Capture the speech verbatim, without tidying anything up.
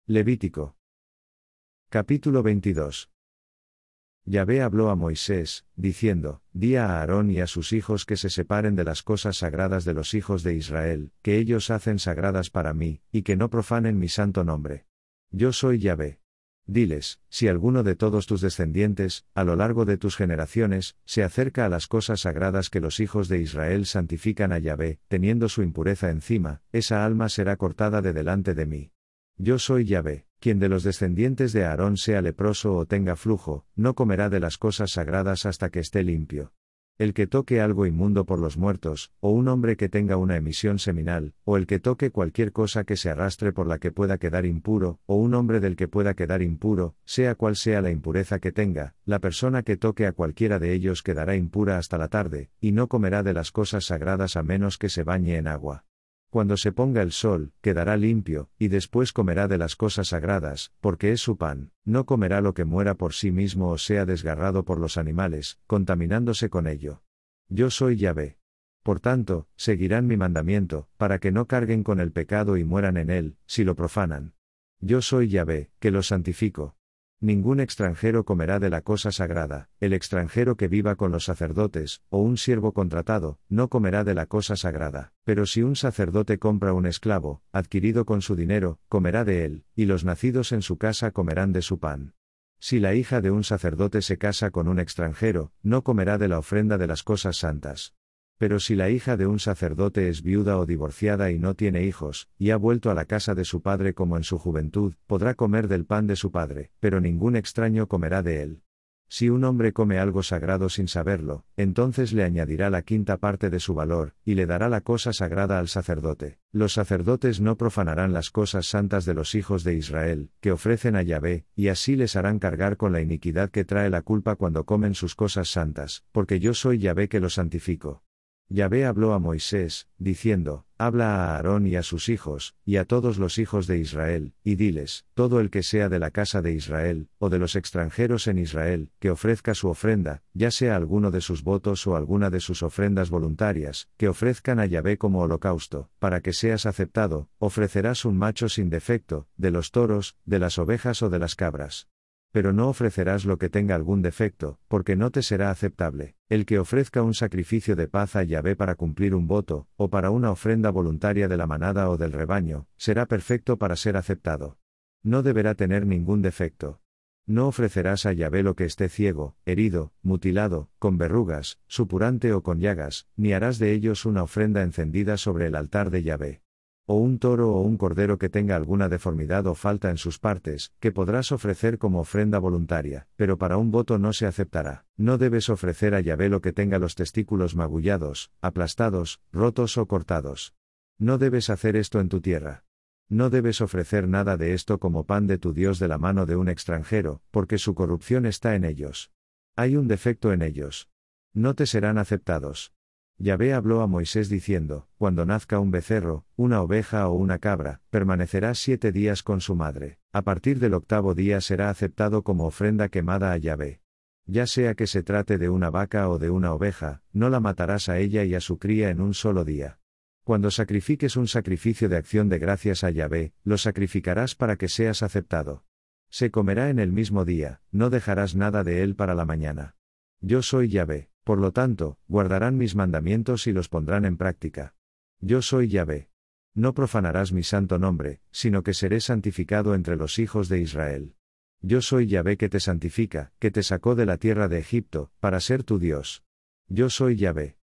Levítico. Capítulo veintidós. Yahvé habló a Moisés, diciendo, Di a Aarón y a sus hijos que se separen de las cosas sagradas de los hijos de Israel, que ellos hacen sagradas para mí, y que no profanen mi santo nombre. Yo soy Yahvé. Diles, si alguno de todos tus descendientes, a lo largo de tus generaciones, se acerca a las cosas sagradas que los hijos de Israel santifican a Yahvé, teniendo su impureza encima, esa alma será cortada de delante de mí. Yo soy Yahvé, quien de los descendientes de Aarón sea leproso o tenga flujo, no comerá de las cosas sagradas hasta que esté limpio. El que toque algo inmundo por los muertos, o un hombre que tenga una emisión seminal, o el que toque cualquier cosa que se arrastre por la que pueda quedar impuro, o un hombre del que pueda quedar impuro, sea cual sea la impureza que tenga, la persona que toque a cualquiera de ellos quedará impura hasta la tarde, y no comerá de las cosas sagradas a menos que se bañe en agua. Cuando se ponga el sol, quedará limpio, y después comerá de las cosas sagradas, porque es su pan, no comerá lo que muera por sí mismo o sea desgarrado por los animales, contaminándose con ello. Yo soy Yahvé. Por tanto, seguirán mi mandamiento, para que no carguen con el pecado y mueran en él, si lo profanan. Yo soy Yahvé, que los santifico. Ningún extranjero comerá de la cosa sagrada, el extranjero que viva con los sacerdotes, o un siervo contratado, no comerá de la cosa sagrada, pero si un sacerdote compra un esclavo, adquirido con su dinero, comerá de él, y los nacidos en su casa comerán de su pan. Si la hija de un sacerdote se casa con un extranjero, no comerá de la ofrenda de las cosas santas. Pero si la hija de un sacerdote es viuda o divorciada y no tiene hijos, y ha vuelto a la casa de su padre como en su juventud, podrá comer del pan de su padre, pero ningún extraño comerá de él. Si un hombre come algo sagrado sin saberlo, entonces le añadirá la quinta parte de su valor, y le dará la cosa sagrada al sacerdote. Los sacerdotes no profanarán las cosas santas de los hijos de Israel, que ofrecen a Yahvé, y así les harán cargar con la iniquidad que trae la culpa cuando comen sus cosas santas, porque yo soy Yahvé que los santifico. Yahvé habló a Moisés, diciendo, Habla a Aarón y a sus hijos, y a todos los hijos de Israel, y diles, todo el que sea de la casa de Israel, o de los extranjeros en Israel, que ofrezca su ofrenda, ya sea alguno de sus votos o alguna de sus ofrendas voluntarias, que ofrezcan a Yahvé como holocausto, para que seas aceptado, ofrecerás un macho sin defecto, de los toros, de las ovejas o de las cabras. Pero no ofrecerás lo que tenga algún defecto, porque no te será aceptable. El que ofrezca un sacrificio de paz a Yahvé para cumplir un voto, o para una ofrenda voluntaria de la manada o del rebaño, será perfecto para ser aceptado. No deberá tener ningún defecto. No ofrecerás a Yahvé lo que esté ciego, herido, mutilado, con verrugas, supurante o con llagas, ni harás de ellos una ofrenda encendida sobre el altar de Yahvé. O un toro o un cordero que tenga alguna deformidad o falta en sus partes, que podrás ofrecer como ofrenda voluntaria, pero para un voto no se aceptará. No debes ofrecer a Yahvé lo que tenga los testículos magullados, aplastados, rotos o cortados. No debes hacer esto en tu tierra. No debes ofrecer nada de esto como pan de tu Dios de la mano de un extranjero, porque su corrupción está en ellos. Hay un defecto en ellos. No te serán aceptados. Yahvé habló a Moisés diciendo, Cuando nazca un becerro, una oveja o una cabra, permanecerá siete días con su madre. A partir del octavo día será aceptado como ofrenda quemada a Yahvé. Ya sea que se trate de una vaca o de una oveja, no la matarás a ella y a su cría en un solo día. Cuando sacrifiques un sacrificio de acción de gracias a Yahvé, lo sacrificarás para que seas aceptado. Se comerá en el mismo día, no dejarás nada de él para la mañana. Yo soy Yahvé. Por lo tanto, guardarán mis mandamientos y los pondrán en práctica. Yo soy Yahvé. No profanarás mi santo nombre, sino que seré santificado entre los hijos de Israel. Yo soy Yahvé que te santifica, que te sacó de la tierra de Egipto, para ser tu Dios. Yo soy Yahvé.